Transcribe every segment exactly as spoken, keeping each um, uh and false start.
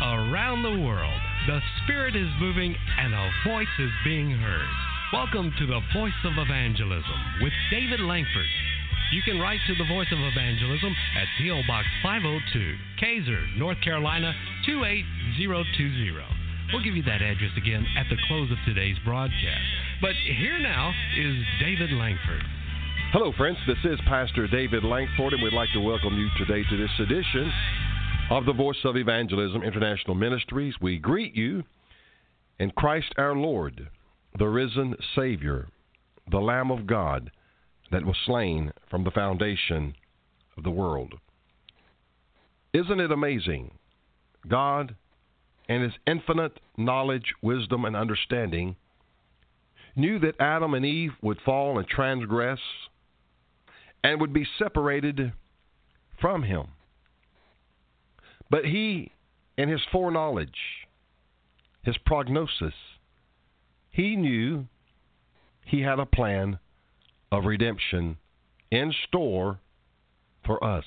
Around the world, the Spirit is moving and a voice is being heard. Welcome to the Voice of Evangelism with David Langford. You can write to the Voice of Evangelism at P O. Box five oh two, Kaiser, North Carolina two eight zero two zero. We'll give you that address again at the close of today's broadcast. But here now is David Langford. Hello, friends. This is Pastor David Langford, and we'd like to welcome you today to this edition of the Voice of Evangelism International Ministries. We greet you in Christ our Lord, the risen Savior, the Lamb of God that was slain from the foundation of the world. Isn't it amazing? God, in His infinite knowledge, wisdom, and understanding, knew that Adam and Eve would fall and transgress and would be separated from Him. But He, in His foreknowledge, His prognosis, He knew He had a plan of redemption in store for us.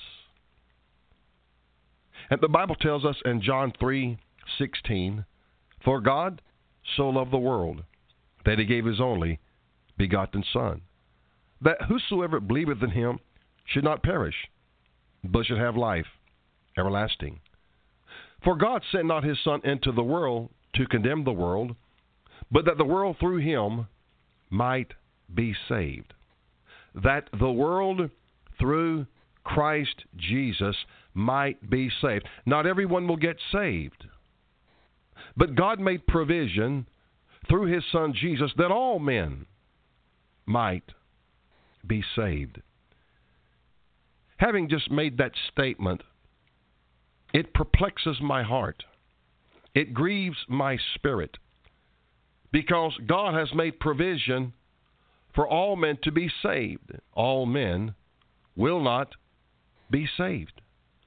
And the Bible tells us in John three sixteen, "For God so loved the world, that He gave His only begotten Son, that whosoever believeth in Him should not perish, but should have life everlasting. For God sent not His Son into the world to condemn the world, but that the world through Him might be saved." That the world through Christ Jesus might be saved. Not everyone will get saved, but God made provision through His Son Jesus that all men might be saved. Having just made that statement, it perplexes my heart. It grieves my spirit, because God has made provision for all men to be saved. All men will not be saved.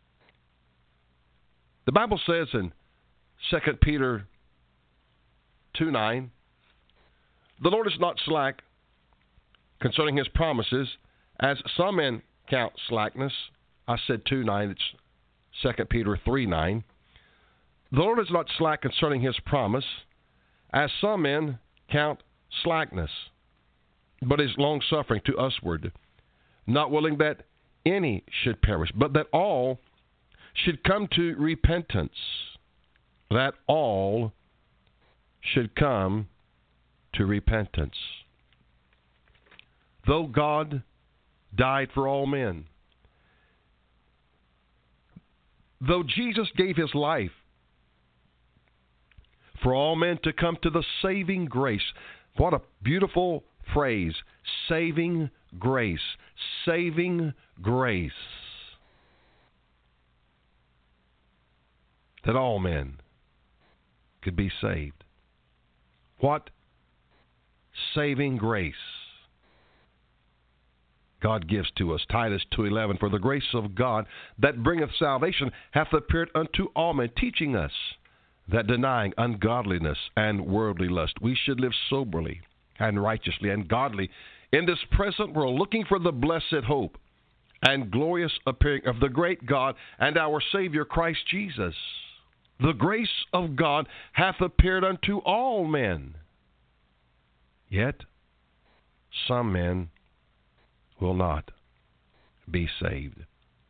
The Bible says in Second Peter two nine, "The Lord is not slack concerning His promises, as some men count slackness." I said two nine, it's Second Peter three nine. "The Lord is not slack concerning His promise, as some men count slackness, but is long-suffering to usward, not willing that any should perish, but that all should come to repentance." That all should come to repentance. Though God died for all men, though Jesus gave His life for all men to come to the saving grace. What a beautiful phrase, saving grace, saving grace. That all men could be saved. What saving grace God gives to us. Titus two eleven, "For the grace of God that bringeth salvation hath appeared unto all men, teaching us that denying ungodliness and worldly lust, we should live soberly and righteously and godly in this present world, looking for the blessed hope and glorious appearing of the great God and our Savior Christ Jesus. The grace of God hath appeared unto all men, yet some men will not be saved."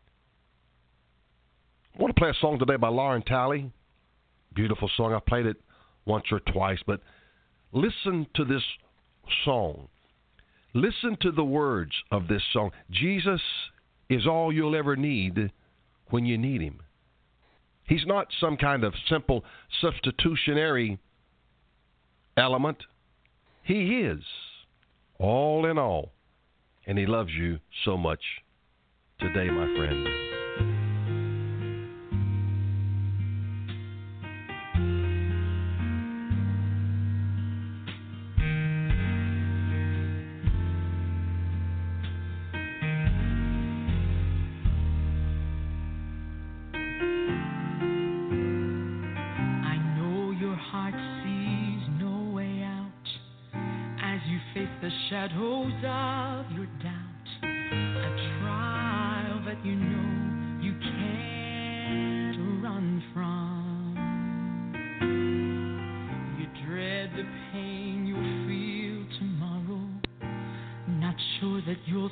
I want to play a song today by Lauren Talley. Beautiful song. I played it once or twice, but listen to this song. Listen to the words of this song. Jesus is all you'll ever need when you need Him. He's not some kind of simple substitutionary element. He is all in all, and He loves you so much today, my friend. Shadows of your doubt, a trial that you know you can't run from.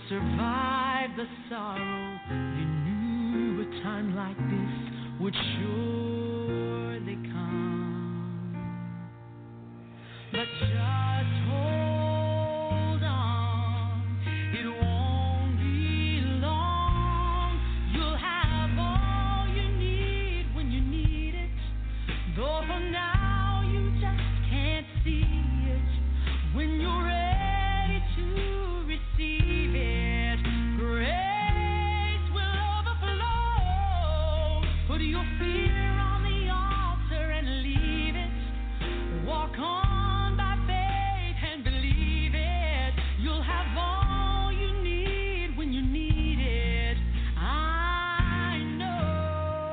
survive the sorrow. You knew a time like this would surely come. But just hold on, it won't be long. You'll have all you need when you need it. Though for now you just can't see it. When you're ready to receive it, grace will overflow. Put your fear on the altar and leave it. Walk on by faith and believe it. You'll have all you need when you need it. I know.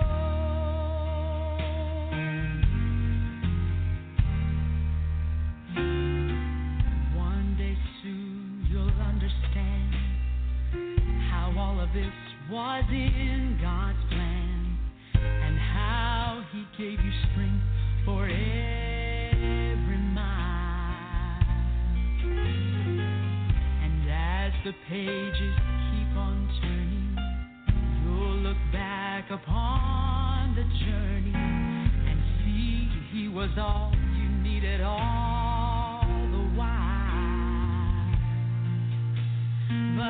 One day soon you'll understand how all of this was in God's plan, and how He gave you strength for every mile. And as the pages keep on turning, you'll look back upon the journey and see He was all you needed all the while. But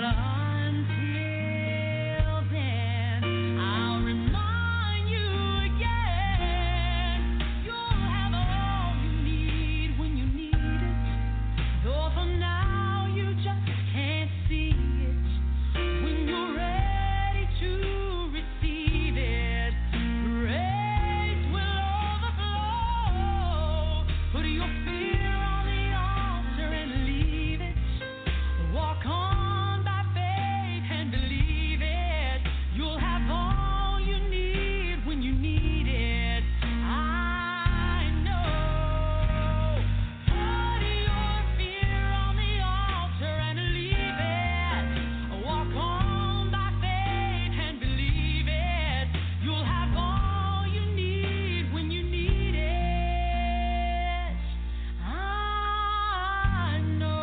until then, I'll remind you again, you'll have all you need when you need it. Though for now you just can't see it. When you're ready to receive it, grace will overflow. Put your fear on the altar and leave it. Walk on by faith and believe it. You'll have all you need when you need it. I know. Put your fear on the altar and leave it. Walk on by faith and believe it. You'll have all you need when you need it. I know.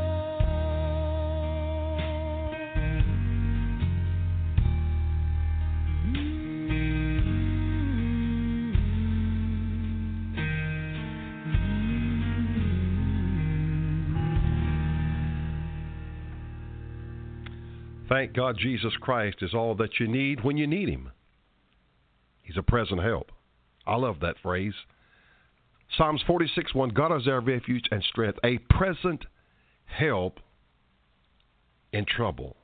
Thank God Jesus Christ is all that you need when you need Him. He's a present help. I love that phrase. Psalms forty-six one, God is our refuge and strength, a present help in trouble.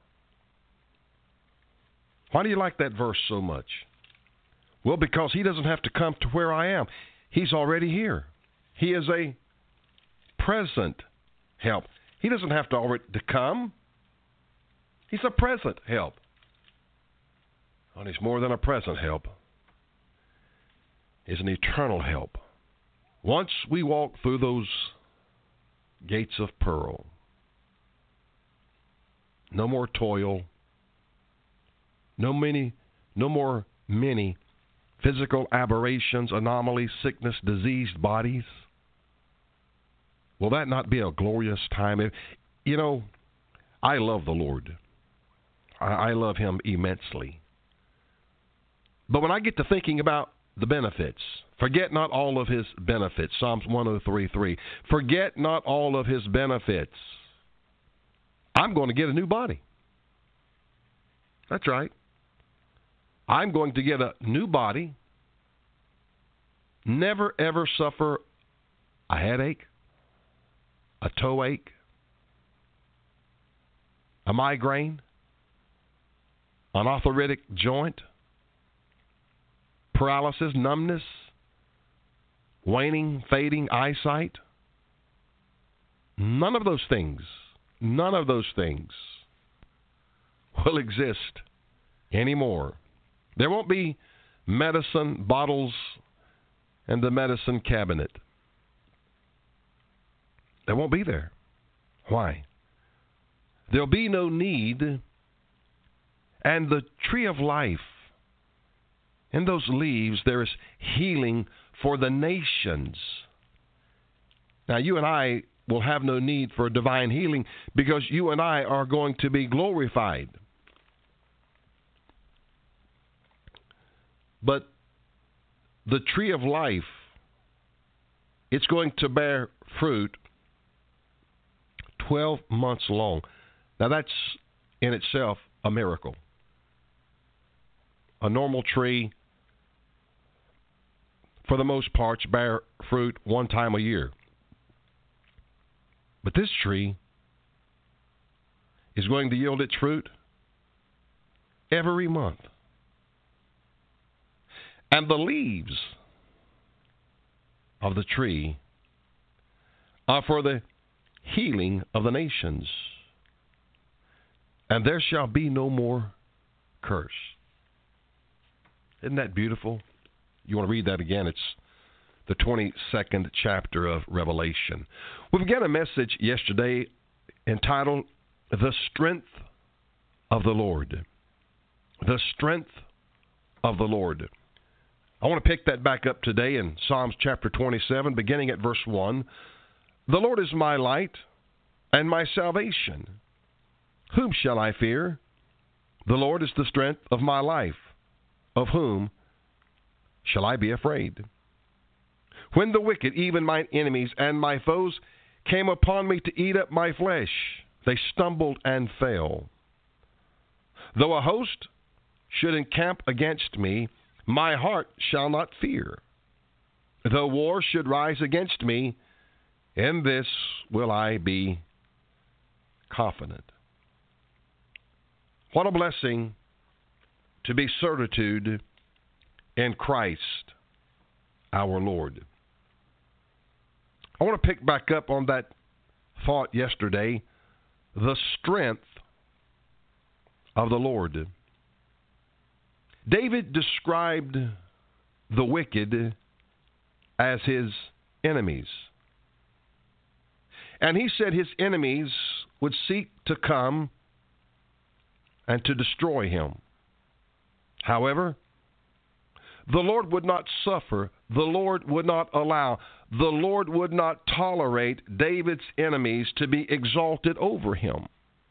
Why do you like that verse so much? Well, because He doesn't have to come to where I am. He's already here. He is a present help. He doesn't have to already to come. He's a present help. And He's more than a present help. He's an eternal help. Once we walk through those gates of pearl, no more toil, no many, no more many physical aberrations, anomalies, sickness, diseased bodies. Will that not be a glorious time? You know, I love the Lord. I love Him immensely. But when I get to thinking about the benefits, forget not all of His benefits. Psalms one oh three three. Forget not all of His benefits. I'm going to get a new body. That's right. I'm going to get a new body. Never ever suffer a headache, a toe ache, a migraine, an arthritic joint, paralysis, numbness, waning, fading eyesight. None of those things, none of those things will exist anymore. There won't be medicine bottles and the medicine cabinet. They won't be there. Why? There'll be no need. And the tree of life, in those leaves, there is healing for the nations. Now, you and I will have no need for divine healing because you and I are going to be glorified. But the tree of life, it's going to bear fruit twelve months long. Now that's in itself a miracle. A normal tree, for the most part, bear fruit one time a year. But this tree is going to yield its fruit every month. And the leaves of the tree are for the healing of the nations. And there shall be no more curse. Isn't that beautiful? You want to read that again? It's the twenty-second chapter of Revelation. We began a message yesterday entitled, The Strength of the Lord. The Strength of the Lord. I want to pick that back up today in Psalms chapter twenty-seven, beginning at verse one. The Lord is my light and my salvation. Whom shall I fear? The Lord is the strength of my life. Of whom shall I be afraid? When the wicked, even mine enemies and my foes, came upon me to eat up my flesh, they stumbled and fell. Though a host should encamp against me, my heart shall not fear. Though war should rise against me, in this will I be confident. What a blessing to be certitude in Christ our Lord. I want to pick back up on that thought yesterday, the strength of the Lord. David described the wicked as his enemies. And he said his enemies would seek to come and to destroy him. However, the Lord would not suffer, the Lord would not allow, the Lord would not tolerate David's enemies to be exalted over him.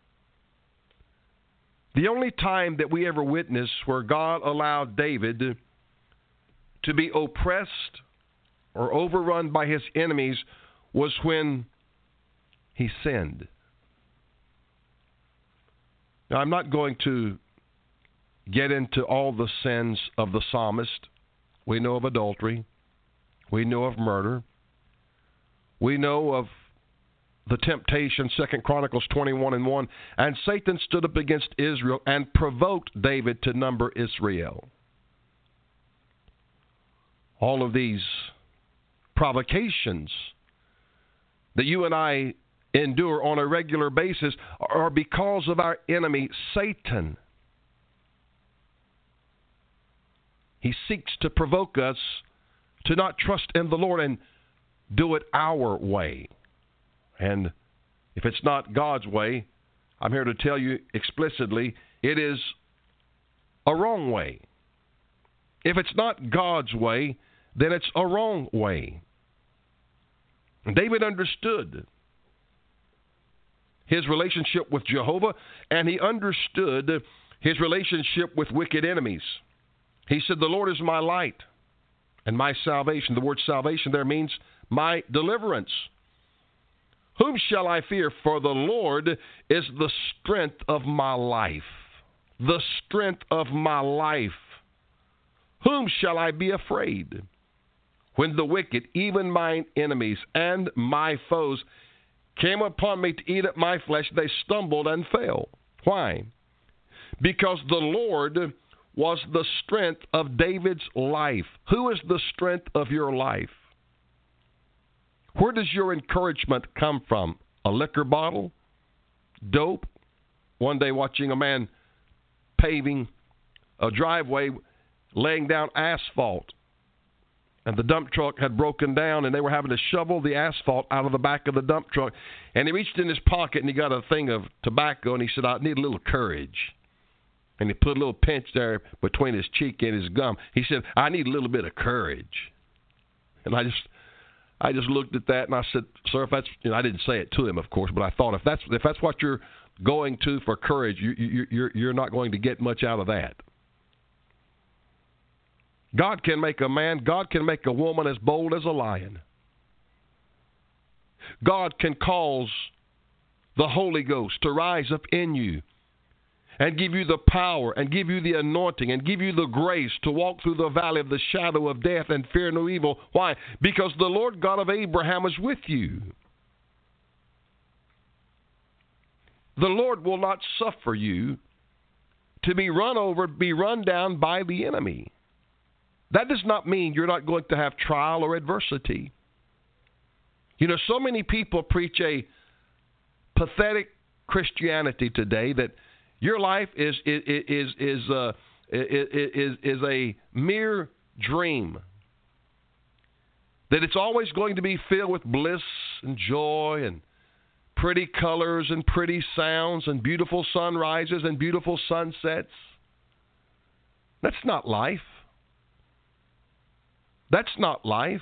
The only time that we ever witnessed where God allowed David to be oppressed or overrun by his enemies was when he sinned. Now, I'm not going to get into all the sins of the psalmist. We know of adultery. We know of murder. We know of the temptation, Second Chronicles twenty-one and one. And Satan stood up against Israel and provoked David to number Israel. All of these provocations that you and I endure on a regular basis are because of our enemy, Satan. He seeks to provoke us to not trust in the Lord and do it our way. And if it's not God's way, I'm here to tell you explicitly, it is a wrong way. If it's not God's way, then it's a wrong way. David understood his relationship with Jehovah, and he understood his relationship with wicked enemies. He said, the Lord is my light and my salvation. The word salvation there means my deliverance. Whom shall I fear? For the Lord is the strength of my life. The strength of my life. Whom shall I be afraid? When the wicked, even mine enemies and my foes, came upon me to eat up my flesh, they stumbled and fell. Why? Because the Lord was the strength of David's life. Who is the strength of your life? Where does your encouragement come from? A liquor bottle? Dope? One day watching a man paving a driveway, laying down asphalt, and the dump truck had broken down, and they were having to shovel the asphalt out of the back of the dump truck. And he reached in his pocket, and he got a thing of tobacco, and he said, I need a little courage. And he put a little pinch there between his cheek and his gum. He said, I need a little bit of courage. And I just I just looked at that and I said, sir, if that's, you know, I didn't say it to him, of course, but I thought if that's if that's what you're going to for courage, you, you, you're you're not going to get much out of that. God can make a man, God can make a woman as bold as a lion. God can cause the Holy Ghost to rise up in you and give you the power and give you the anointing and give you the grace to walk through the valley of the shadow of death and fear no evil. Why? Because the Lord God of Abraham is with you. The Lord will not suffer you to be run over, be run down by the enemy. That does not mean you're not going to have trial or adversity. You know, so many people preach a pathetic Christianity today that your life is is is is, uh, is is a mere dream. That it's always going to be filled with bliss and joy and pretty colors and pretty sounds and beautiful sunrises and beautiful sunsets. That's not life. That's not life.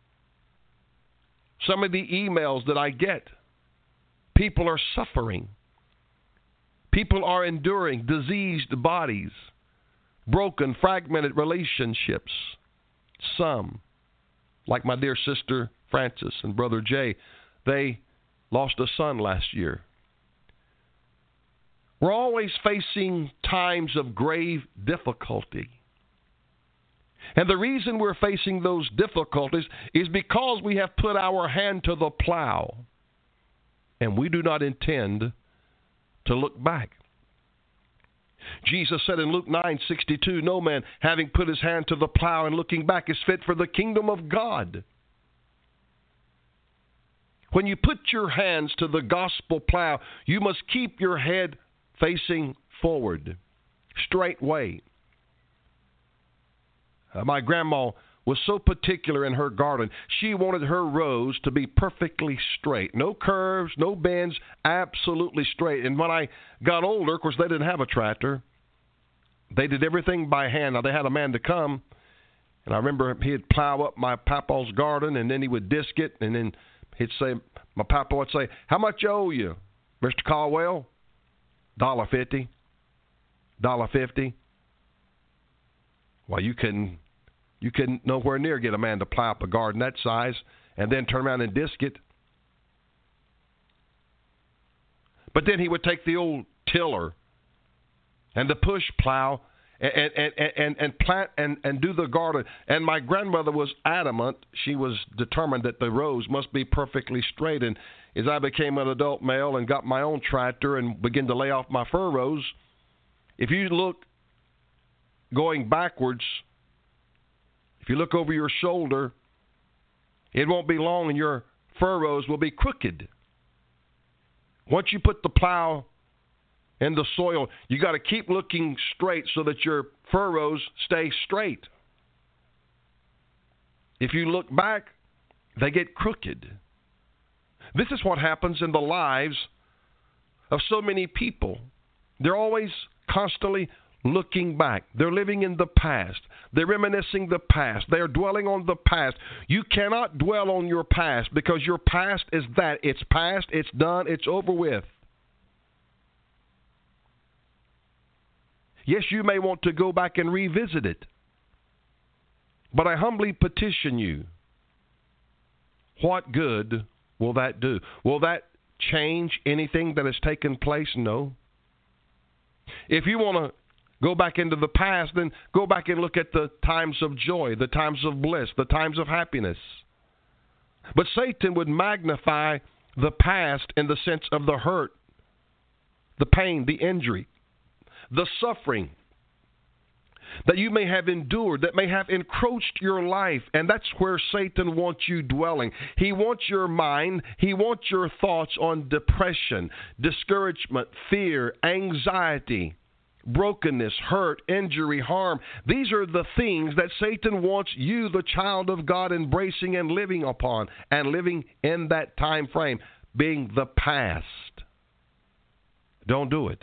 Some of the emails that I get, people are suffering. People are enduring diseased bodies, broken, fragmented relationships. Some, like my dear sister Frances and brother Jay, they lost a son last year. We're always facing times of grave difficulty. And the reason we're facing those difficulties is because we have put our hand to the plow and we do not intend to look back. Jesus said in Luke nine sixty-two, no man having put his hand to the plow and looking back is fit for the kingdom of God. When you put your hands to the gospel plow, you must keep your head facing forward, straight way. Uh, my grandma was so particular in her garden. She wanted her rows to be perfectly straight. No curves, no bends, absolutely straight. And when I got older, of course, they didn't have a tractor. They did everything by hand. Now, they had a man to come, and I remember he'd plow up my papa's garden, and then he would disc it, and then he'd say, my papa would say, how much I owe you, Mister Caldwell? one dollar fifty. one dollar fifty. Well, you couldn't, you couldn't nowhere near get a man to plow up a garden that size and then turn around and disc it. But then he would take the old tiller and the push plow and and, and, and plant and, and do the garden. And my grandmother was adamant. She was determined that the rows must be perfectly straight. And as I became an adult male and got my own tractor and began to lay off my furrows, if you look going backwards, if you look over your shoulder, it won't be long and your furrows will be crooked. Once you put the plow in the soil, you got to keep looking straight so that your furrows stay straight. If you look back, they get crooked. This is what happens in the lives of so many people. They're always constantly looking back. They're living in the past. They're reminiscing the past. They are dwelling on the past. You cannot dwell on your past because your past is that. It's past, it's done, it's over with. Yes, you may want to go back and revisit it. But I humbly petition you, what good will that do? Will that change anything that has taken place? No. If you want to go back into the past, then go back and look at the times of joy, the times of bliss, the times of happiness. But Satan would magnify the past in the sense of the hurt, the pain, the injury, the suffering that you may have endured, that may have encroached your life. And that's where Satan wants you dwelling. He wants your mind, he wants your thoughts on depression, discouragement, fear, anxiety, brokenness, hurt, injury, harm. These are the things that Satan wants you, the child of God, embracing and living upon, and living in that time frame, being the past. Don't do it.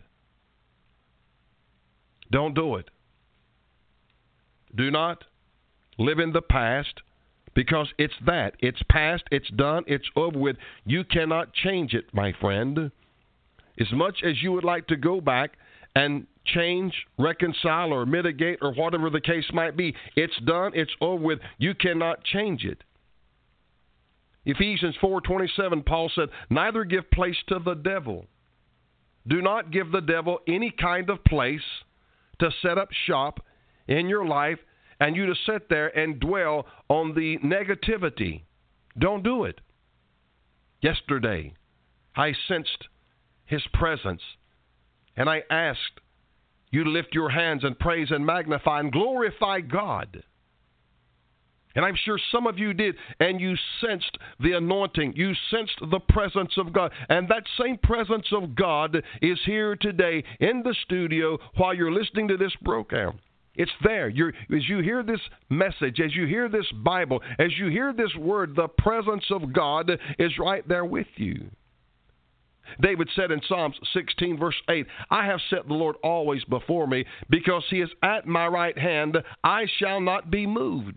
Don't do it. Do not live in the past, Because it's that. It's past, it's done, it's over with. You cannot change it, my friend. As much as you would like to go back and change, reconcile, or mitigate, or whatever the case might be, it's done, it's over with. You cannot change it. Ephesians four twenty-seven, Paul said, neither give place to the devil. Do not give the devil any kind of place to set up shop in your life and you to sit there and dwell on the negativity. Don't do it. Yesterday, I sensed His presence, and I asked you to lift your hands and praise and magnify and glorify God. And I'm sure some of you did, and you sensed the anointing. You sensed the presence of God. And that same presence of God is here today in the studio while you're listening to this program. It's there. You're, as you hear this message, as you hear this Bible, as you hear this word, the presence of God is right there with you. David said in Psalms sixteen, verse eight, I have set the Lord always before me, because He is at my right hand, I shall not be moved.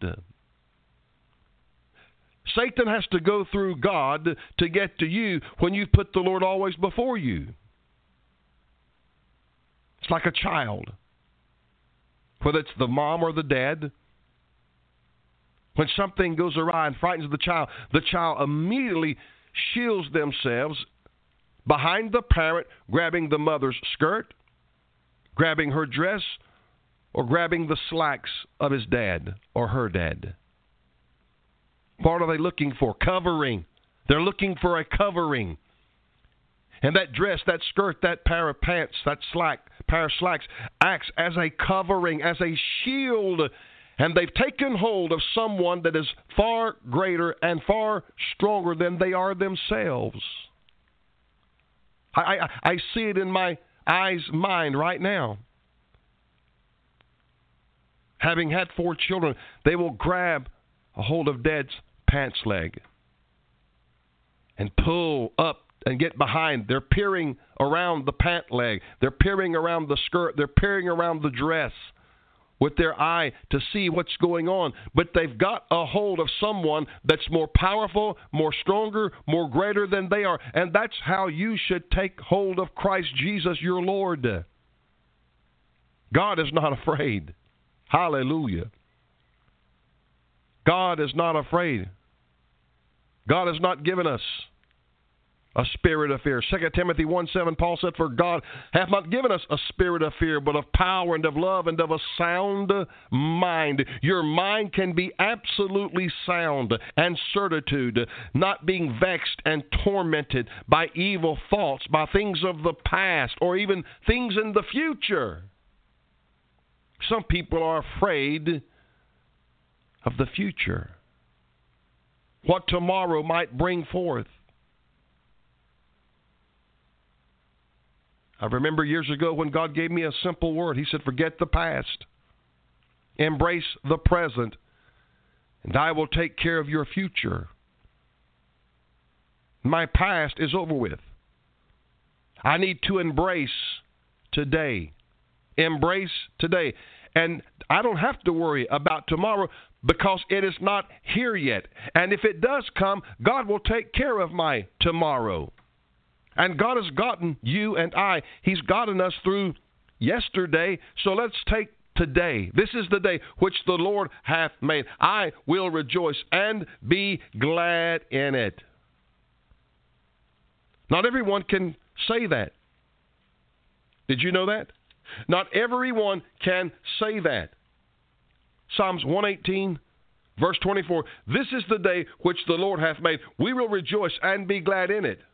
Satan has to go through God to get to you when you put the Lord always before you. It's like a child. Whether it's the mom or the dad, when something goes awry and frightens the child, the child immediately shields themselves behind the parent, grabbing the mother's skirt, grabbing her dress, or grabbing the slacks of his dad or her dad. What are they looking for? Covering. They're looking for a covering. And that dress, that skirt, that pair of pants, that slack, pair of slacks acts as a covering, as a shield. And they've taken hold of someone that is far greater and far stronger than they are themselves. I, I, I see it in my eyes, mind right now. Having had four children, they will grab a hold of Dad's pants leg and pull up and get behind. They're peering around the pant leg. They're peering around the skirt. They're peering around the dress with their eye to see what's going on. But they've got a hold of someone that's more powerful, more stronger, more greater than they are. And that's how you should take hold of Christ Jesus, your Lord. God is not afraid. Hallelujah. God is not afraid. God has not given us a spirit of fear. Second Timothy one seven, Paul said, for God hath not given us a spirit of fear, but of power and of love and of a sound mind. Your mind can be absolutely sound and certitude, not being vexed and tormented by evil thoughts, by things of the past, or even things in the future. Some people are afraid of the future, what tomorrow might bring forth. I remember years ago when God gave me a simple word. He said, forget the past. Embrace the present, and I will take care of your future. My past is over with. I need to embrace today. Embrace today. And I don't have to worry about tomorrow because it is not here yet. And if it does come, God will take care of my tomorrow. And God has gotten you and I. He's gotten us through yesterday. So let's take today. This is the day which the Lord hath made. I will rejoice and be glad in it. Not everyone can say that. Did you know that? Not everyone can say that. Psalms one eighteen, verse twenty-four. This is the day which the Lord hath made. We will rejoice and be glad in it.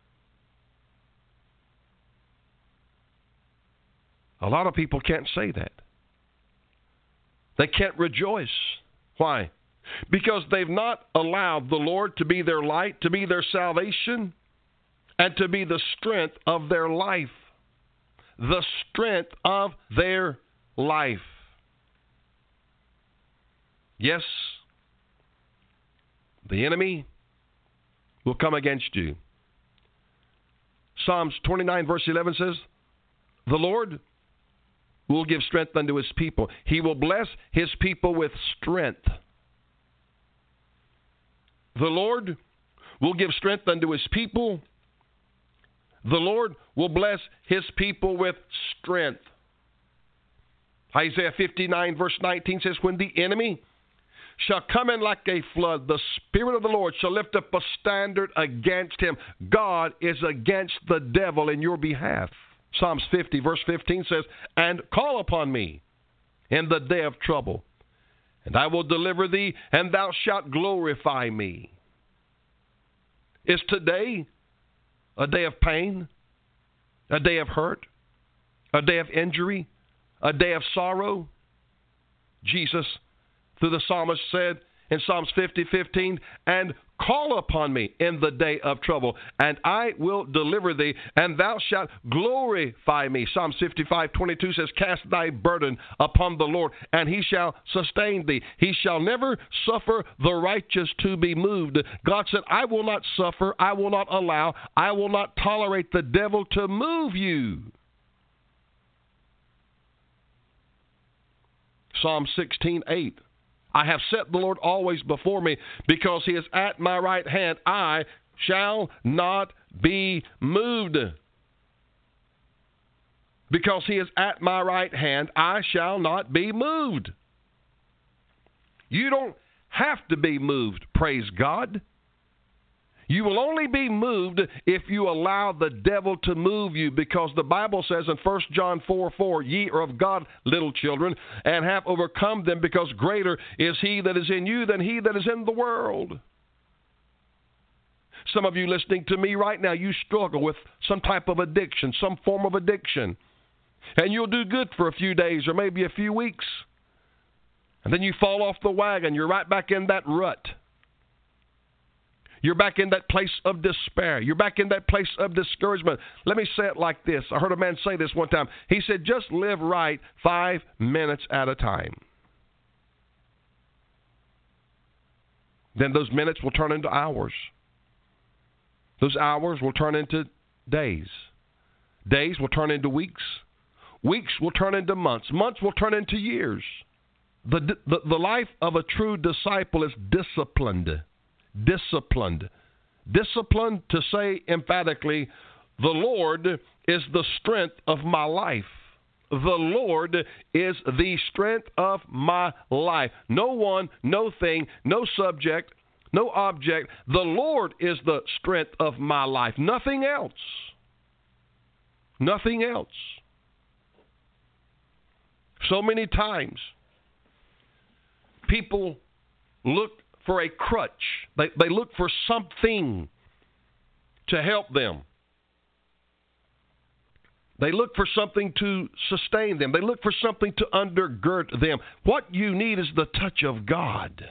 A lot of people can't say that. They can't rejoice. Why? Because they've not allowed the Lord to be their light, to be their salvation, and to be the strength of their life. The strength of their life. Yes, the enemy will come against you. Psalms twenty-nine, verse eleven says, the Lord will give strength unto His people. He will bless His people with strength. The Lord will give strength unto his people. The Lord will bless his people with strength. Isaiah fifty-nine verse nineteen says, when the enemy shall come in like a flood, the Spirit of the Lord shall lift up a standard against him. God is against the devil in your behalf. Psalms fifty verse fifteen says, and call upon me in the day of trouble, and I will deliver thee, and thou shalt glorify me. Is today a day of pain, a day of hurt, a day of injury, a day of sorrow? Jesus, through the psalmist, said in Psalms fifty fifteen, and call upon me in the day of trouble, and I will deliver thee, and thou shalt glorify me. Psalms fifty-five twenty-two says, cast thy burden upon the Lord, and he shall sustain thee. He shall never suffer the righteous to be moved. God said, I will not suffer, I will not allow, I will not tolerate the devil to move you. Psalm sixteen eight. I have set the Lord always before me, because he is at my right hand. I shall not be moved. Because he is at my right hand, I shall not be moved. You don't have to be moved, praise God. You will only be moved if you allow the devil to move you, because the Bible says in First John four four, ye are of God, little children, and have overcome them, because greater is he that is in you than he that is in the world. Some of you listening to me right now, you struggle with some type of addiction, some form of addiction. And you'll do good for a few days or maybe a few weeks. And then you fall off the wagon. You're right back in that rut. You're back in that place of despair. You're back in that place of discouragement. Let me say it like this. I heard a man say this one time. He said, just live right five minutes at a time. Then those minutes will turn into hours. Those hours will turn into days. Days will turn into weeks. Weeks will turn into months. Months will turn into years. The, the, the life of a true disciple is disciplined. Disciplined. Disciplined to say emphatically, the Lord is the strength of my life. The Lord is the strength of my life. No one, no thing, no subject, no object. The Lord is the strength of my life. Nothing else. Nothing else. So many times, people look for a crutch. They, they look for something to help them. They look for something to sustain them. They look for something to undergird them. What you need is the touch of God.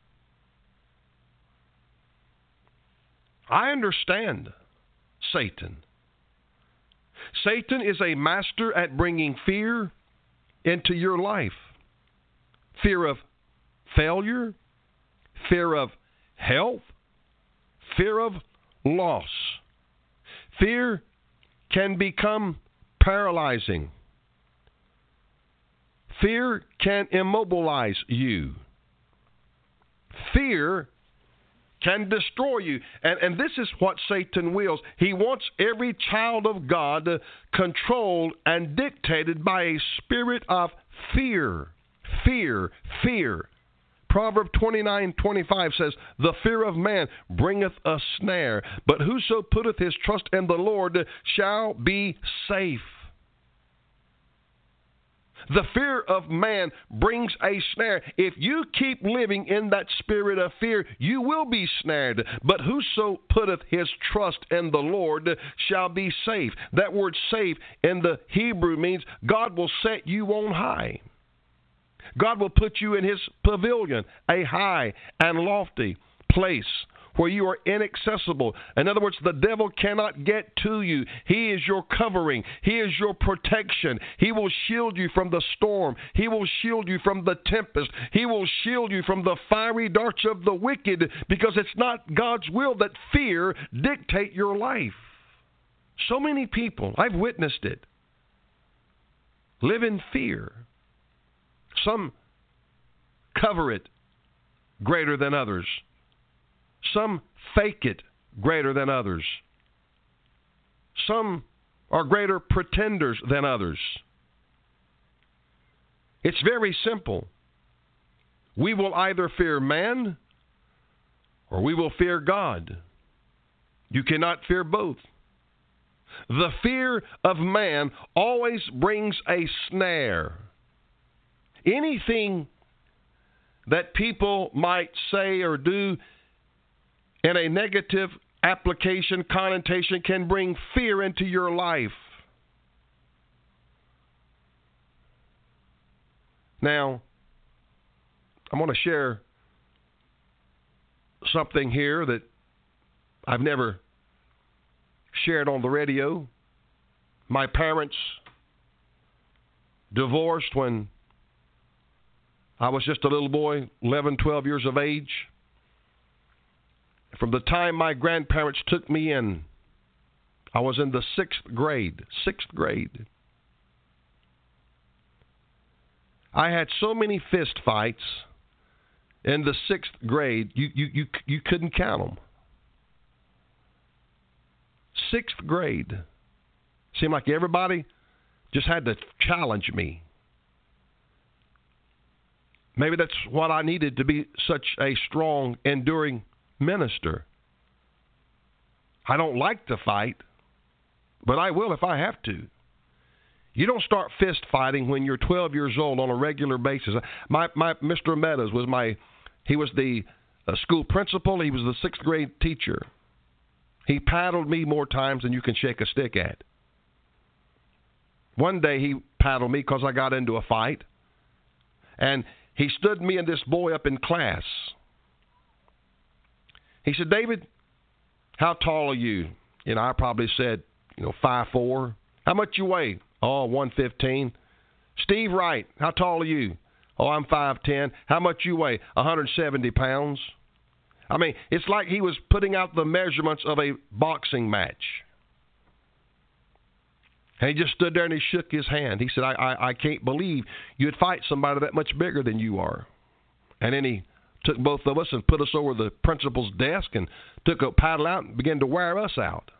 I understand Satan. Satan is a master at bringing fear into your life. Fear of failure, fear of health, fear of loss. Fear can become paralyzing. Fear can immobilize you. Fear can destroy you. And, and this is what Satan wills. He wants every child of God controlled and dictated by a spirit of fear. Fear, fear. Proverbs twenty-nine twenty-five says, the fear of man bringeth a snare, but whoso putteth his trust in the Lord shall be safe. The fear of man brings a snare. If you keep living in that spirit of fear, you will be snared. But whoso putteth his trust in the Lord shall be safe. That word safe in the Hebrew means God will set you on high. God will put you in his pavilion, a high and lofty place where you are inaccessible. In other words, the devil cannot get to you. He is your covering. He is your protection. He will shield you from the storm. He will shield you from the tempest. He will shield you from the fiery darts of the wicked, because it's not God's will that fear dictate your life. So many people, I've witnessed it, live in fear. Some cover it greater than others. Some fake it greater than others. Some are greater pretenders than others. It's very simple. We will either fear man or we will fear God. You cannot fear both. The fear of man always brings a snare. Anything that people might say or do in a negative application, connotation, can bring fear into your life. Now, I'm going to share something here that I've never shared on the radio. My parents divorced when I was just a little boy, eleven, twelve years of age. From the time my grandparents took me in, I was in the sixth grade. Sixth grade. I had so many fist fights in the sixth grade, you, you, you, you couldn't count them. Sixth grade. Seemed like everybody just had to challenge me. Maybe that's what I needed to be such a strong, enduring minister. I don't like to fight, but I will if I have to. You don't start fist fighting when you're twelve years old on a regular basis. My, my Mister Meadows was my, he was the uh, school principal. He was the sixth grade teacher. He paddled me more times than you can shake a stick at. One day he paddled me because I got into a fight, and he stood me and this boy up in class. He said, "David, how tall are you?" You know, I probably said, you know, five foot four. "How much you weigh?" "Oh, one fifteen. "Steve Wright, how tall are you?" "Oh, I'm five ten. "How much you weigh?" one hundred seventy pounds. I mean, it's like he was putting out the measurements of a boxing match. And he just stood there and he shook his hand. He said, I, I, I can't believe you'd fight somebody that much bigger than you are. And then he took both of us and put us over the principal's desk and took a paddle out and began to wear us out.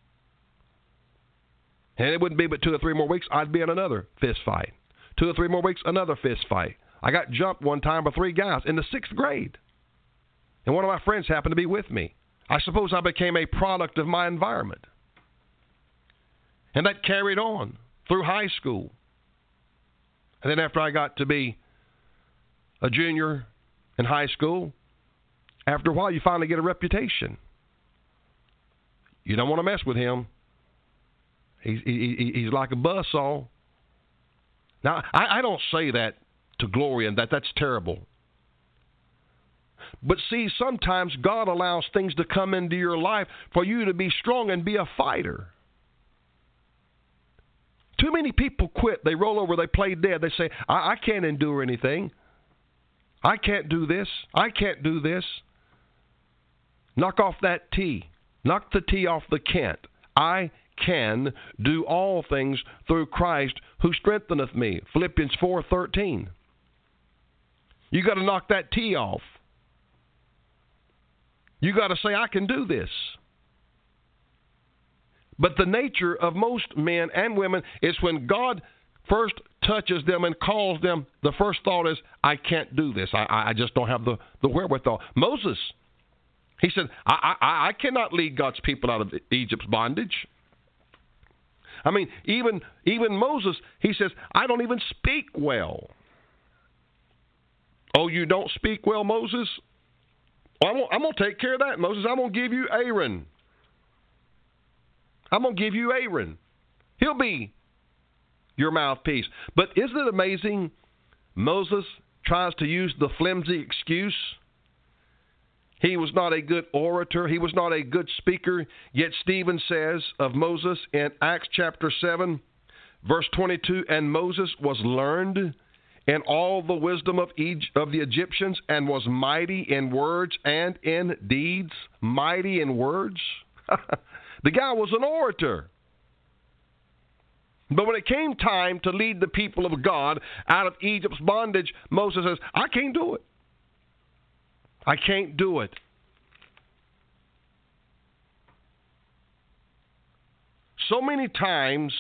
And it wouldn't be but two or three more weeks, I'd be in another fist fight. Two or three more weeks, another fist fight. I got jumped one time by three guys in the sixth grade. And one of my friends happened to be with me. I suppose I became a product of my environment. And that carried on through high school. And then after I got to be a junior in high school, after a while you finally get a reputation. You don't want to mess with him. He's, he, he's like a buzzsaw. Now, I, I don't say that to glory in that. That's terrible. But see, sometimes God allows things to come into your life for you to be strong and be a fighter. Too many people quit. They roll over. They play dead. They say, I, I can't endure anything. I can't do this. I can't do this. Knock off that T. Knock the T off the can't. I can do all things through Christ who strengtheneth me. Philippians four thirteen. You got to knock that T off. You got to say, I can do this. But the nature of most men and women is when God first touches them and calls them, the first thought is, I can't do this. I, I just don't have the, the wherewithal. Moses, he said, I, I, I cannot lead God's people out of Egypt's bondage. I mean, even, even Moses, he says, I don't even speak well. Oh, you don't speak well, Moses? Well, I'm, I'm going to take care of that, Moses. I'm going to give you Aaron. I'm going to give you Aaron. He'll be your mouthpiece. But isn't it amazing? Moses tries to use the flimsy excuse. He was not a good orator. He was not a good speaker. Yet Stephen says of Moses in Acts chapter seven, verse twenty-two, and Moses was learned in all the wisdom of, Egypt, of the Egyptians and was mighty in words and in deeds. Mighty in words. The guy was an orator. But when it came time to lead the people of God out of Egypt's bondage, Moses says, I can't do it. I can't do it. so many times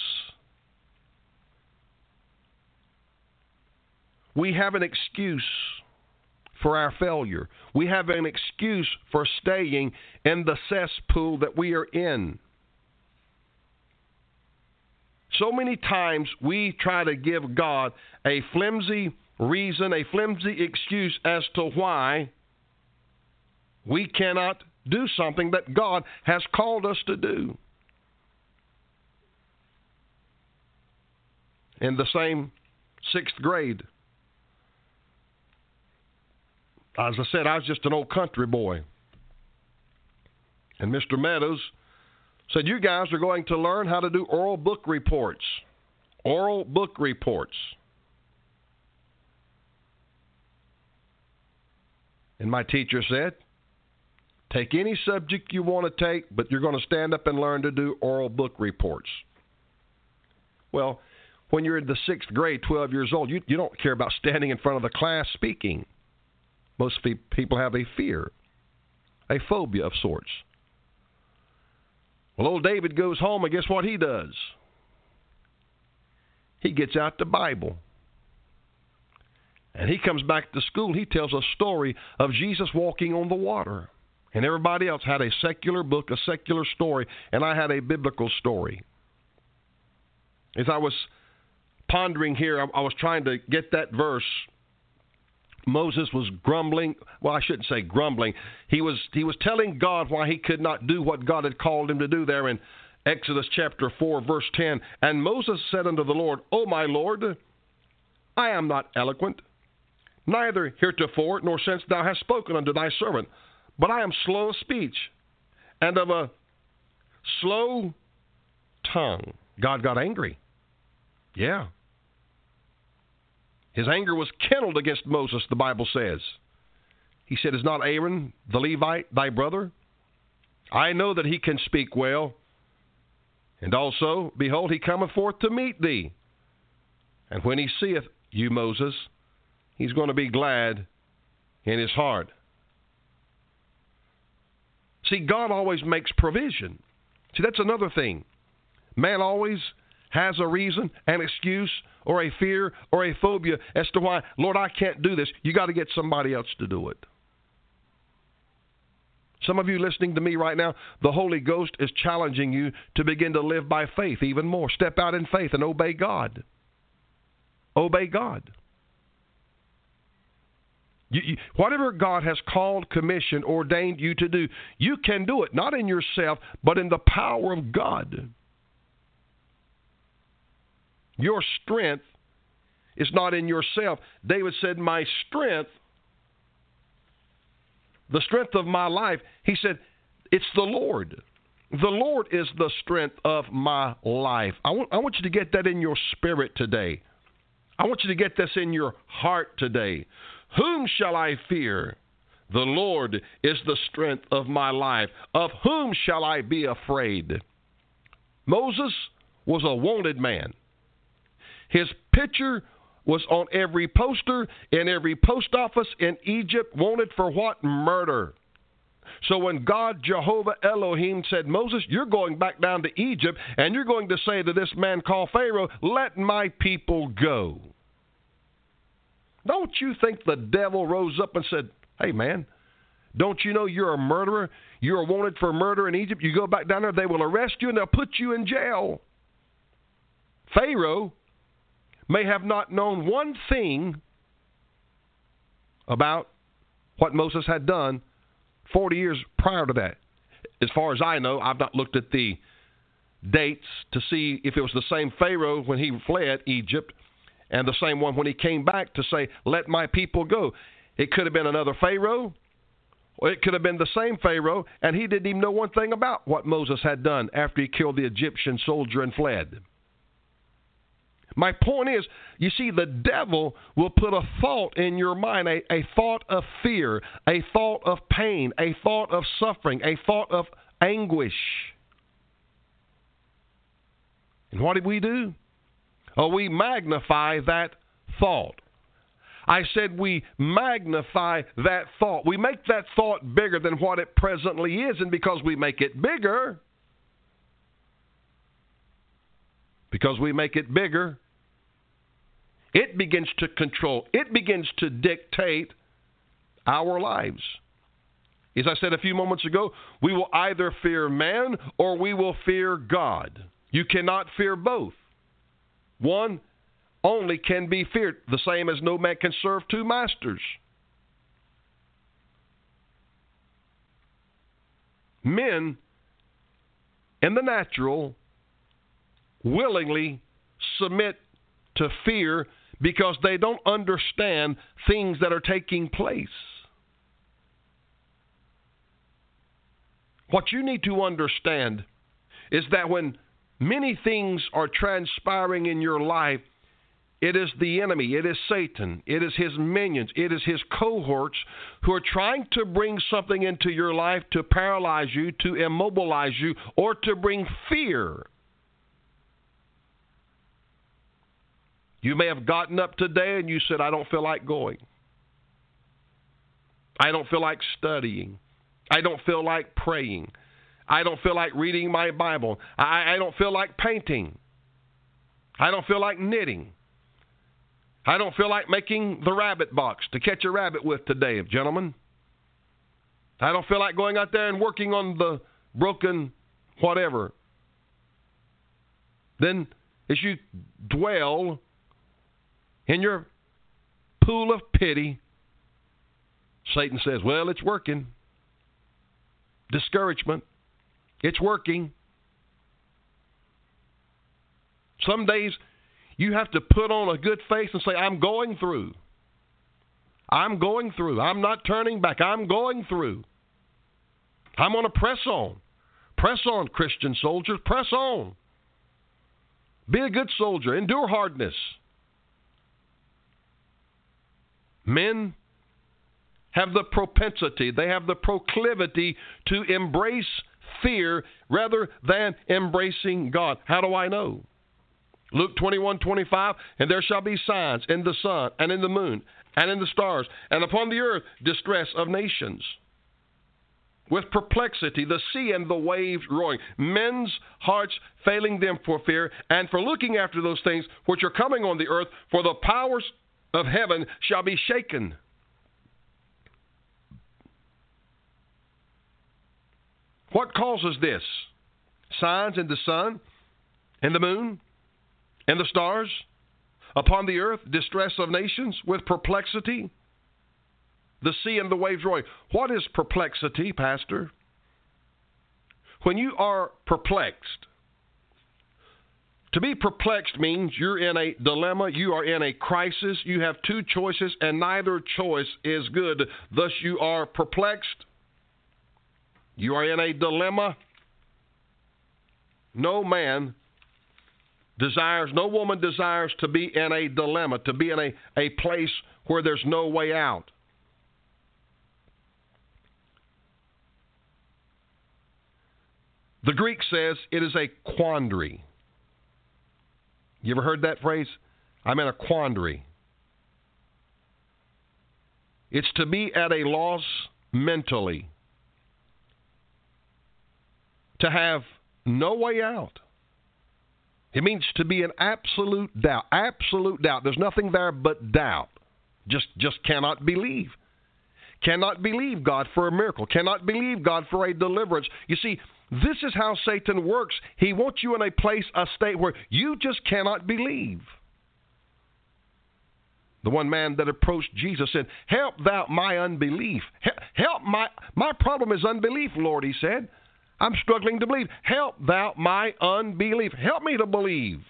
we have an excuse for our failure. We have an excuse for staying in the cesspool that we are in. So many times we try to give God a flimsy reason, a flimsy excuse as to why we cannot do something that God has called us to do. In the same sixth grade, as I said, I was just an old country boy. And Mister Meadows said, you guys are going to learn how to do oral book reports. Oral book reports. And my teacher said, take any subject you want to take, but you're going to stand up and learn to do oral book reports. Well, when you're in the sixth grade, twelve years old, you, you don't care about standing in front of the class speaking. Most people have a fear, a phobia of sorts. Well, old David goes home, and guess what he does? He gets out the Bible. And he comes back to school. He tells a story of Jesus walking on the water. And everybody else had a secular book, a secular story, and I had a biblical story. As I was pondering here, I, I was trying to get that verse. Moses was grumbling. Well, I shouldn't say grumbling. He was he was telling God why he could not do what God had called him to do there in Exodus chapter four, verse ten. And Moses said unto the Lord, O my Lord, I am not eloquent, neither heretofore nor since thou hast spoken unto thy servant, but I am slow of speech and of a slow tongue. God got angry. Yeah. His anger was kindled against Moses, the Bible says. He said, is not Aaron the Levite thy brother? I know that he can speak well. And also, behold, he cometh forth to meet thee. And when he seeth you, Moses, he's going to be glad in his heart. See, God always makes provision. See, that's another thing. Man always has a reason, an excuse, or a fear, or a phobia as to why, Lord, I can't do this. You got to get somebody else to do it. Some of you listening to me right now, the Holy Ghost is challenging you to begin to live by faith even more. Step out in faith and obey God. Obey God. You, you, whatever God has called, commissioned, ordained you to do, you can do it, not in yourself, but in the power of God. Your strength is not in yourself. David said, my strength, the strength of my life, he said, it's the Lord. The Lord is the strength of my life. I want, I want you to get that in your spirit today. I want you to get this in your heart today. Whom shall I fear? The Lord is the strength of my life. Of whom shall I be afraid? Moses was a wanted man. His picture was on every poster in every post office in Egypt. Wanted for what? Murder. So when God, Jehovah Elohim, said, Moses, you're going back down to Egypt, and you're going to say to this man called Pharaoh, let my people go. Don't you think the devil rose up and said, hey, man, don't you know you're a murderer? You're wanted for murder in Egypt. You go back down there, they will arrest you, and they'll put you in jail. Pharaoh may have not known one thing about what Moses had done forty years prior to that. As far as I know, I've not looked at the dates to see if it was the same Pharaoh when he fled Egypt and the same one when he came back to say, let my people go. It could have been another Pharaoh, or it could have been the same Pharaoh, and he didn't even know one thing about what Moses had done after he killed the Egyptian soldier and fled. My point is, you see, the devil will put a thought in your mind, a, a thought of fear, a thought of pain, a thought of suffering, a thought of anguish. And what did we do? Oh, we magnify that thought. I said we magnify that thought. We make that thought bigger than what it presently is, and because we make it bigger, because we make it bigger, it begins to control, it begins to dictate our lives. As I said a few moments ago, we will either fear man or we will fear God. You cannot fear both. One only can be feared, the same as no man can serve two masters. Men in the natural willingly submit to fear because they don't understand things that are taking place. What you need to understand is that when many things are transpiring in your life, it is the enemy, it is Satan, it is his minions, it is his cohorts who are trying to bring something into your life to paralyze you, to immobilize you, or to bring fear. You may have gotten up today and you said, I don't feel like going. I don't feel like studying. I don't feel like praying. I don't feel like reading my Bible. I, I don't feel like painting. I don't feel like knitting. I don't feel like making the rabbit box to catch a rabbit with today, gentlemen. I don't feel like going out there and working on the broken whatever. Then as you dwell in your pool of pity, Satan says, well, it's working. Discouragement. It's working. Some days you have to put on a good face and say, I'm going through. I'm going through. I'm not turning back. I'm going through. I'm going to press on. Press on, Christian soldiers. Press on. Be a good soldier. Endure hardness. Men have the propensity, they have the proclivity to embrace fear rather than embracing God. How do I know? Luke twenty-one twenty-five, and there shall be signs in the sun and in the moon and in the stars, and upon the earth distress of nations. With perplexity, the sea and the waves roaring, men's hearts failing them for fear, and for looking after those things which are coming on the earth, for the powers of heaven shall be shaken. What causes this? Signs in the sun, in the moon, in the stars, upon the earth, distress of nations, with perplexity, the sea and the waves roaring. What is perplexity, Pastor? When you are perplexed, to be perplexed means you're in a dilemma, you are in a crisis, you have two choices, and neither choice is good. Thus you are perplexed. You are in a dilemma. No man desires, no woman desires to be in a dilemma, to be in a, a place where there's no way out. The Greek says it is a quandary. You ever heard that phrase? I'm in a quandary. It's to be at a loss mentally. To have no way out. It means to be in absolute doubt. Absolute doubt. There's nothing there but doubt. Just, just cannot believe. Cannot believe God for a miracle. Cannot believe God for a deliverance. You see, this is how Satan works. He wants you in a place, a state where you just cannot believe. The one man that approached Jesus said, help thou my unbelief. Help my, my problem is unbelief, Lord, he said. I'm struggling to believe. Help thou my unbelief. Help me to believe.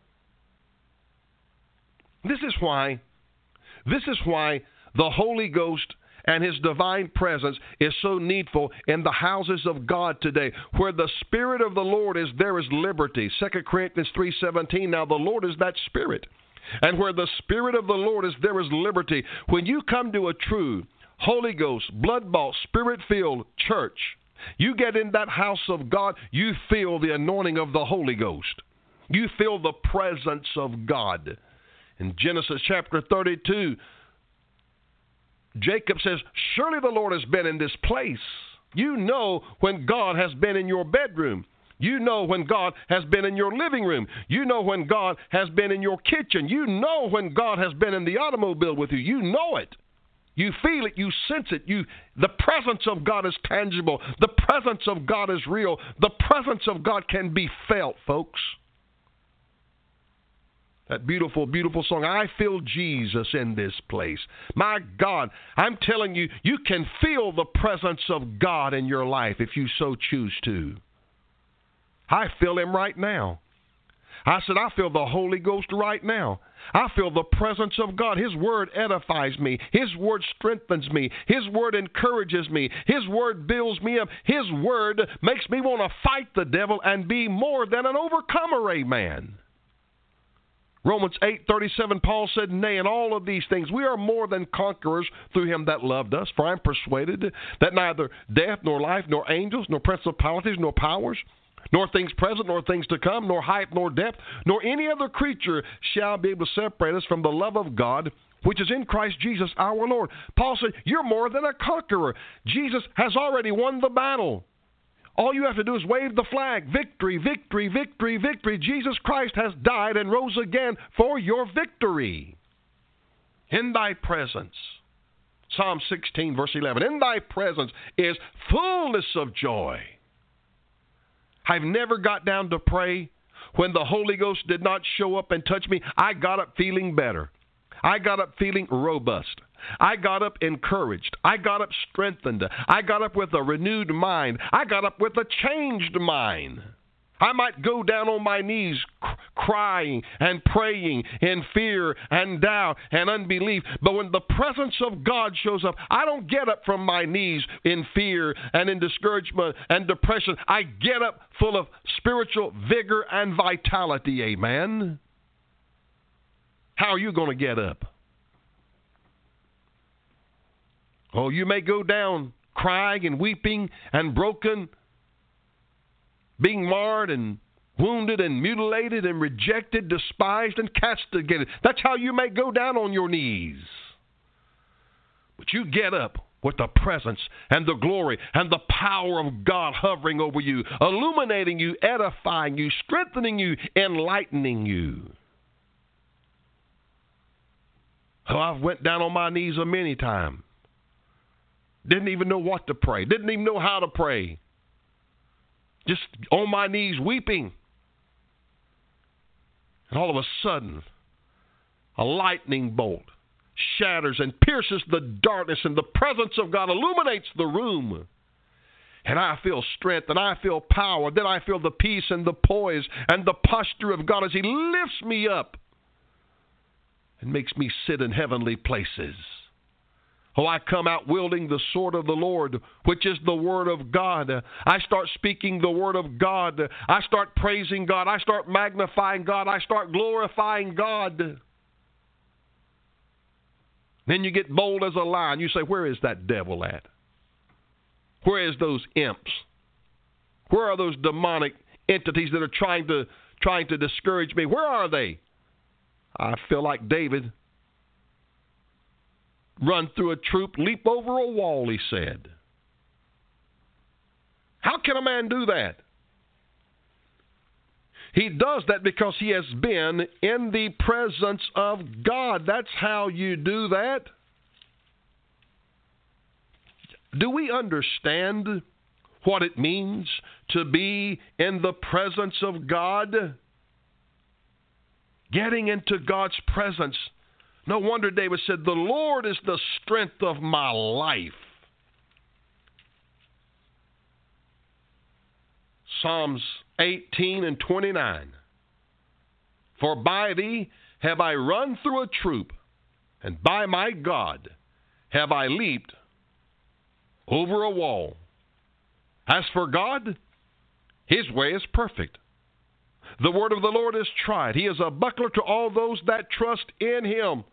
This is why, this is why the Holy Ghost and His divine presence is so needful in the houses of God today. Where the Spirit of the Lord is, there is liberty. Second Corinthians three seventeen, now the Lord is that Spirit. And where the Spirit of the Lord is, there is liberty. When you come to a true Holy Ghost, blood-bought, Spirit-filled church, you get in that house of God, you feel the anointing of the Holy Ghost. You feel the presence of God. In Genesis chapter thirty-two, Jacob says, surely the Lord has been in this place. You know when God has been in your bedroom. You know when God has been in your living room. You know when God has been in your kitchen. You know when God has been in the automobile with you. You know it. You feel it. You sense it. You, the presence of God is tangible. The presence of God is real. The presence of God can be felt, folks. That beautiful, beautiful song, I feel Jesus in this place. My God, I'm telling you, you can feel the presence of God in your life if you so choose to. I feel Him right now. I said, I feel the Holy Ghost right now. I feel the presence of God. His Word edifies me. His Word strengthens me. His Word encourages me. His Word builds me up. His Word makes me want to fight the devil and be more than an overcomer, amen. Romans eight thirty-seven, Paul said, nay, in all of these things we are more than conquerors through Him that loved us. For I am persuaded that neither death, nor life, nor angels, nor principalities, nor powers, nor things present, nor things to come, nor height, nor depth, nor any other creature shall be able to separate us from the love of God, which is in Christ Jesus our Lord. Paul said, you're more than a conqueror. Jesus has already won the battle. All you have to do is wave the flag. Victory, victory, victory, victory. Jesus Christ has died and rose again for your victory. In thy presence, Psalm sixteen, verse eleven, in thy presence is fullness of joy. I've never got down to pray when the Holy Ghost did not show up and touch me. I got up feeling better. I got up feeling robust. I got up encouraged. I got up strengthened. I got up with a renewed mind. I got up with a changed mind. I might go down on my knees cr- crying and praying in fear and doubt and unbelief. But when the presence of God shows up, I don't get up from my knees in fear and in discouragement and depression. I get up full of spiritual vigor and vitality, amen. How are you going to get up? Oh, you may go down crying and weeping and broken, being marred and wounded and mutilated and rejected, despised and castigated. That's how you may go down on your knees. But you get up with the presence and the glory and the power of God hovering over you, illuminating you, edifying you, strengthening you, enlightening you. Oh, I've went down on my knees a many times. Didn't even know what to pray. Didn't even know how to pray. Just on my knees weeping. And all of a sudden, a lightning bolt shatters and pierces the darkness, and the presence of God illuminates the room. And I feel strength, and I feel power. Then I feel the peace and the poise and the posture of God as He lifts me up and makes me sit in heavenly places. Oh, I come out wielding the sword of the Lord, which is the Word of God. I start speaking the Word of God. I start praising God. I start magnifying God. I start glorifying God. Then you get bold as a lion. You say, where is that devil at? Where is those imps? Where are those demonic entities that are trying to trying to discourage me? Where are they? I feel like David. Run through a troop, leap over a wall, he said. How can a man do that? He does that because he has been in the presence of God. That's how you do that. Do we understand what it means to be in the presence of God? Getting into God's presence. No wonder David said, the Lord is the strength of my life. Psalms eighteen and twenty-nine. For by thee have I run through a troop, and by my God have I leaped over a wall. As for God, His way is perfect. The word of the Lord is tried. He is a buckler to all those that trust in Him.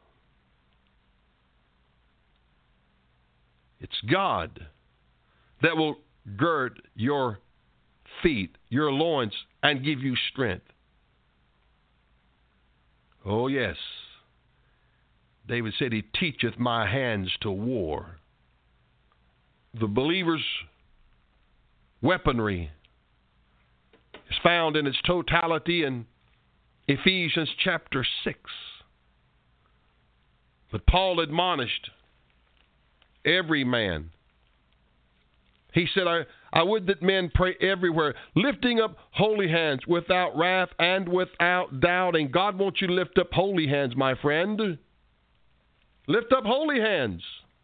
It's God that will gird your feet, your loins, and give you strength. Oh, yes. David said, He teacheth my hands to war. The believer's weaponry is found in its totality in Ephesians chapter six. But Paul admonished every man. He said, I, I would that men pray everywhere, lifting up holy hands without wrath and without doubting. God wants you to lift up holy hands, my friend. Lift up holy hands.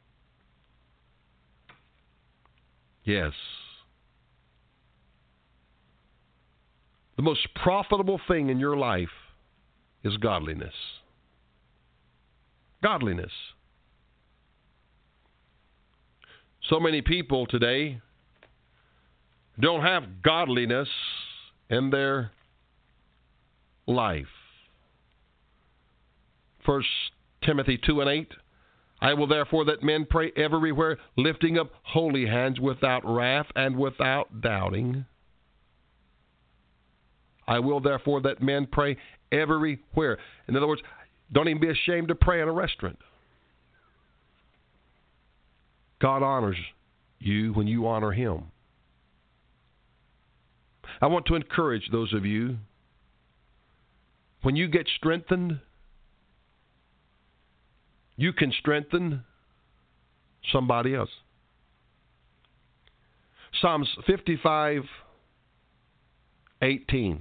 Yes. The most profitable thing in your life is godliness. Godliness. So many people today don't have godliness in their life. First Timothy two and eight. I will therefore that men pray everywhere, lifting up holy hands without wrath and without doubting. I will therefore that men pray everywhere. In other words, don't even be ashamed to pray in a restaurant. God honors you when you honor Him. I want to encourage those of you, when you get strengthened, you can strengthen somebody else. Psalms fifty-five eighteen.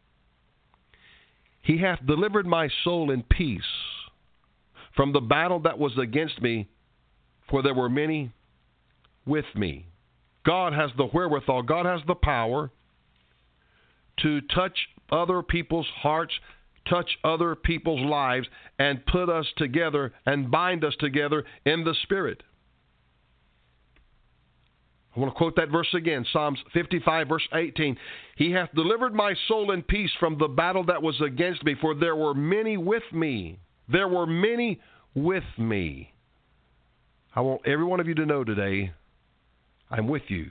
He hath delivered my soul in peace from the battle that was against me, for there were many with me. God has the wherewithal, God has the power to touch other people's hearts, touch other people's lives, and put us together and bind us together in the Spirit. I want to quote that verse again, Psalms fifty-five, verse eighteen. He hath delivered my soul in peace from the battle that was against me, for there were many with me. There were many with me. I want every one of you to know today, I'm with you.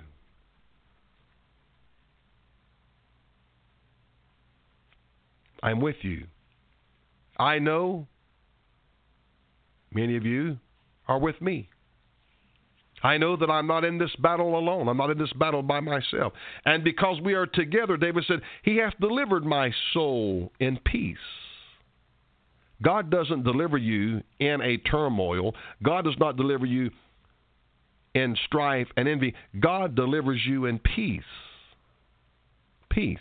I'm with you. I know many of you are with me. I know that I'm not in this battle alone. I'm not in this battle by myself. And because we are together, David said, He hath delivered my soul in peace. God doesn't deliver you in a turmoil. God does not deliver you in strife and envy. God delivers you in peace. Peace.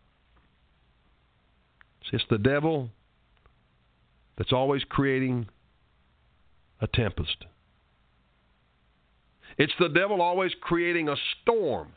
It's the devil that's always creating a tempest. It's the devil always creating a storm.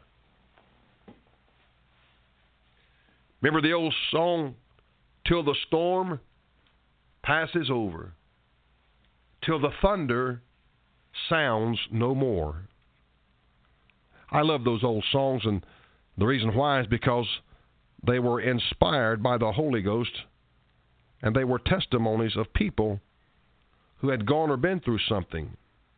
Remember the old song, till the storm passes over, till the thunder sounds no more. I love those old songs, and the reason why is because they were inspired by the Holy Ghost, and they were testimonies of people who had gone or been through something.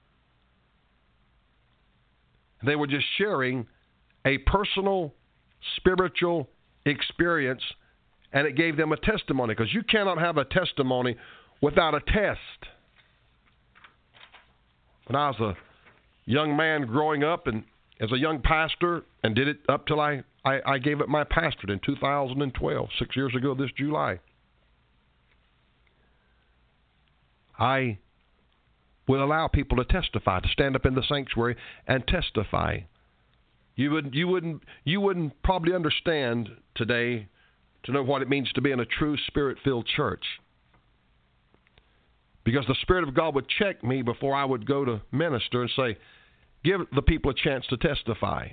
They were just sharing a personal, spiritual experience, and it gave them a testimony, because you cannot have a testimony without a test. When I was a young man growing up and as a young pastor, and did it up till I, I, I gave up my pastorate in two thousand twelve, six years ago this July, I would allow people to testify, to stand up in the sanctuary and testify. You would you wouldn't you wouldn't probably understand today to know what it means to be in a true Spirit-filled church, because the Spirit of God would check me before I would go to minister and say, give the people a chance to testify.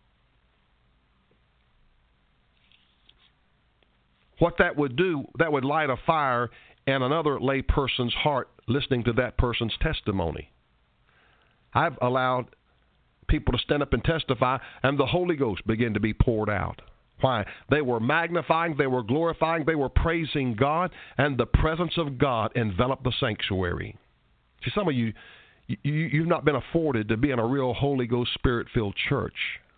What that would do, that would light a fire in another lay person's heart listening to that person's testimony. I've allowed people to stand up and testify, and the Holy Ghost began to be poured out. Why? They were magnifying, they were glorifying, they were praising God, and the presence of God enveloped the sanctuary. See, some of you, you you've not been afforded to be in a real Holy Ghost Spirit-filled church.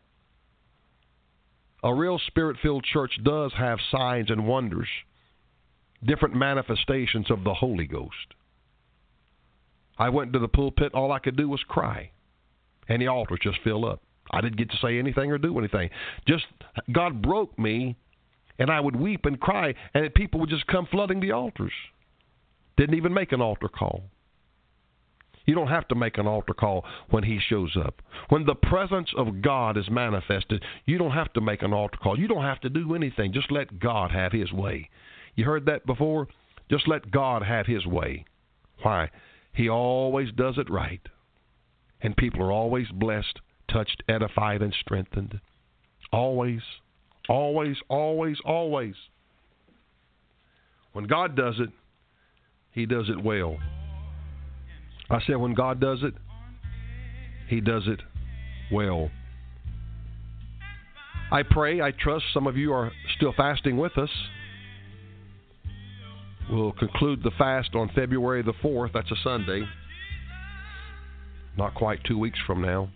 A real Spirit-filled church does have signs and wonders, different manifestations of the Holy Ghost. I went to the pulpit, all I could do was cry, and the altars just fill up. I didn't get to say anything or do anything. Just God broke me and I would weep and cry, and people would just come flooding the altars. Didn't even make an altar call. You don't have to make an altar call when he shows up. When the presence of God is manifested, you don't have to make an altar call. You don't have to do anything. Just let God have his way. You heard that before? Just let God have his way. Why? He always does it right. And people are always blessed, touched, edified, and strengthened. Always, always, always, always. When God does it, he does it well. I said when God does it, he does it well. I pray, I trust some of you are still fasting with us. We'll conclude the fast on February the fourth. That's a Sunday. Not quite two weeks from now.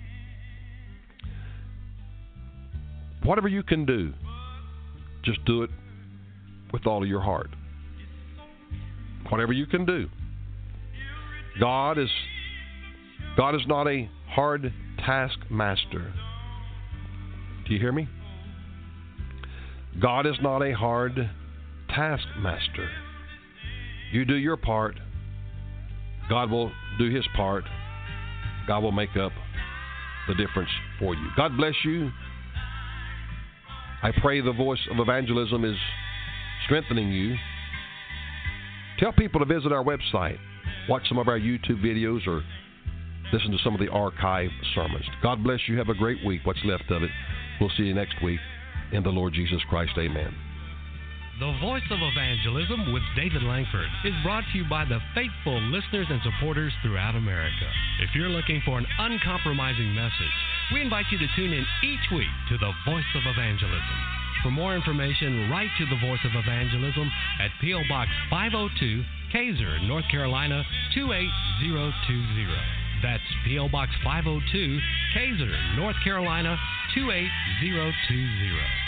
Whatever you can do, just do it with all of your heart. Whatever you can do. God is God is not a hard taskmaster. Do you hear me? God is not a hard taskmaster. You do your part. God will do his part. God will make up the difference for you. God bless you. I pray the voice of evangelism is strengthening you. Tell people to visit our website. Watch some of our YouTube videos or listen to some of the archive sermons. God bless you. Have a great week. What's left of it. We'll see you next week in the Lord Jesus Christ. Amen. The Voice of Evangelism with David Langford is brought to you by the faithful listeners and supporters throughout America. If you're looking for an uncompromising message, we invite you to tune in each week to the Voice of Evangelism. For more information, write to the Voice of Evangelism at P O. Box five oh two, Kaiser, North Carolina two eight zero two zero. That's P O. Box five oh two, Kaiser, North Carolina two eight zero two zero.